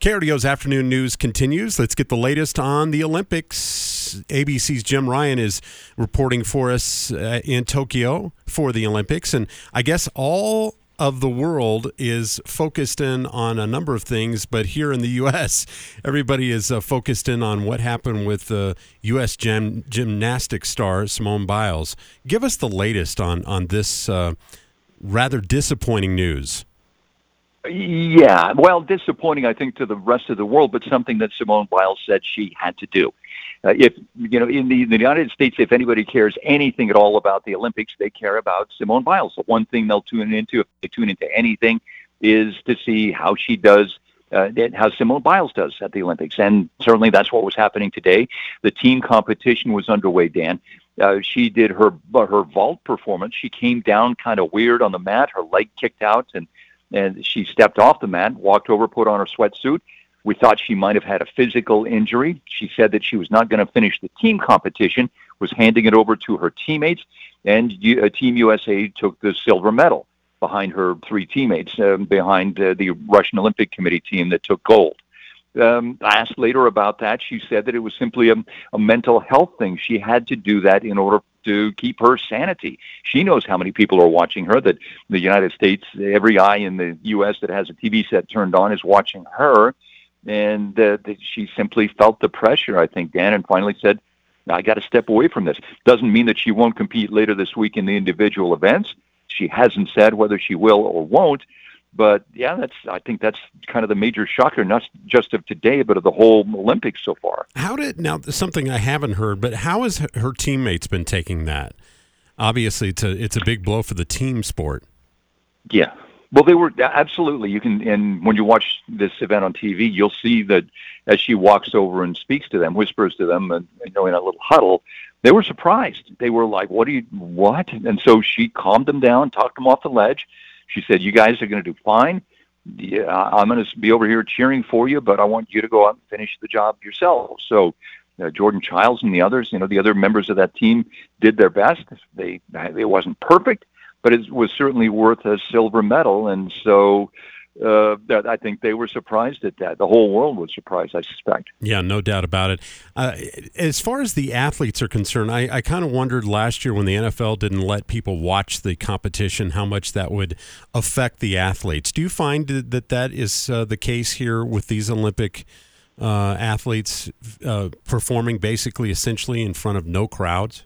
KRDO's afternoon news continues. Let's get the latest on the Olympics. ABC's Jim Ryan is reporting for us in Tokyo for the Olympics. And I guess all of the world is focused in on a number of things, but here in the U.S., everybody is focused in on what happened with U.S. gymnastics star Simone Biles. Give us the latest on this rather disappointing news. Yeah, well, disappointing, I think, to the rest of the world, but something that Simone Biles said she had to do. If you know, in the United States, if anybody cares anything at all about the Olympics, they care about Simone Biles. The one thing they'll tune into, if they tune into anything, is to see how she does, how Simone Biles does at the Olympics. And certainly that's what was happening today. The team competition was underway, Dan. She did her vault performance. She came down kind of weird on the mat. Her leg kicked out, and she stepped off the mat, walked over, put on her sweatsuit. We thought she might have had a physical injury. She said that she was not going to finish the team competition, was handing it over to her teammates, and Team USA took the silver medal behind her three teammates, behind the Russian Olympic Committee team that took gold. Asked later about that, she said that it was simply a mental health thing. She had to do that in order to keep her sanity. She knows how many people are watching her, that the United States, every eye in the U.S. that has a TV set turned on is watching her, and that she simply felt the pressure, I think, Dan, and finally said, I got to step away from this. Doesn't mean that she won't compete later this week in the individual events. She hasn't said whether she will or won't. But yeah, I think that's kind of the major shocker, not just of today, but of the whole Olympics so far. Now something I haven't heard, but how has her teammates been taking that? Obviously, it's a big blow for the team sport. Yeah. Well, they were absolutely. You can, and when you watch this event on TV, you'll see that as she walks over and speaks to them, whispers to them, and in a little huddle, they were surprised. They were like, "What? And so she calmed them down, talked them off the ledge. She said, "You guys are going to do fine. Yeah, I'm going to be over here cheering for you, but I want you to go out and finish the job yourselves." So Jordan Childs and the others, the other members of that team did their best. It wasn't perfect, but it was certainly worth a silver medal. And so I think they were surprised at that. The whole world was surprised, I suspect. Yeah, no doubt about it. As far as the athletes are concerned, I kind of wondered last year when the NFL didn't let people watch the competition, how much that would affect the athletes. Do you find that is the case here with these Olympic athletes performing basically essentially in front of no crowds?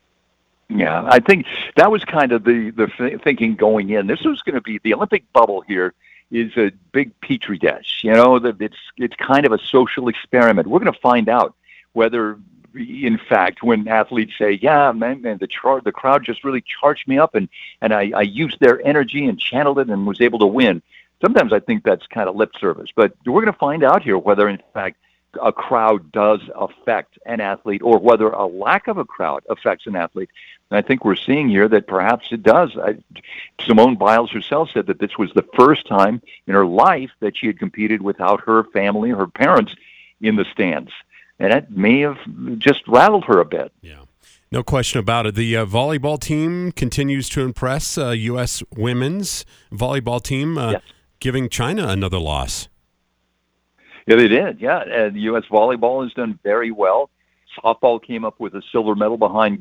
Yeah, I think that was kind of the thinking going in. This was going to be the Olympic bubble here. Is a big petri dish, that it's kind of a social experiment. We're going to find out whether, in fact, when athletes say, "Yeah, man, the crowd just really charged me up, and I used their energy and channeled it and was able to win." Sometimes I think that's kind of lip service, but we're going to find out here whether, in fact, a crowd does affect an athlete, or whether a lack of a crowd affects an athlete. And I think we're seeing here that perhaps it does. Simone Biles herself said that this was the first time in her life that she had competed without her family, her parents, in the stands. And that may have just rattled her a bit. Yeah, no question about it. The volleyball team continues to impress. U.S. women's volleyball team yes. Giving China another loss. Yeah, they did. Yeah, and U.S. volleyball has done very well. Softball came up with a silver medal behind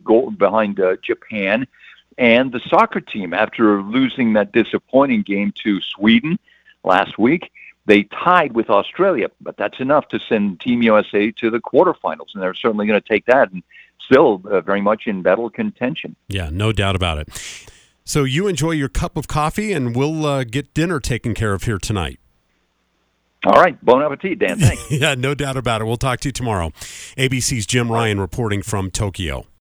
Japan, and the soccer team, after losing that disappointing game to Sweden last week, they tied with Australia. But that's enough to send Team USA to the quarterfinals, and they're certainly going to take that, and still very much in medal contention. Yeah, no doubt about it. So you enjoy your cup of coffee, and we'll get dinner taken care of here tonight. All right. Bon appetit, Dan. Thanks. Yeah, no doubt about it. We'll talk to you tomorrow. ABC's Jim Ryan reporting from Tokyo.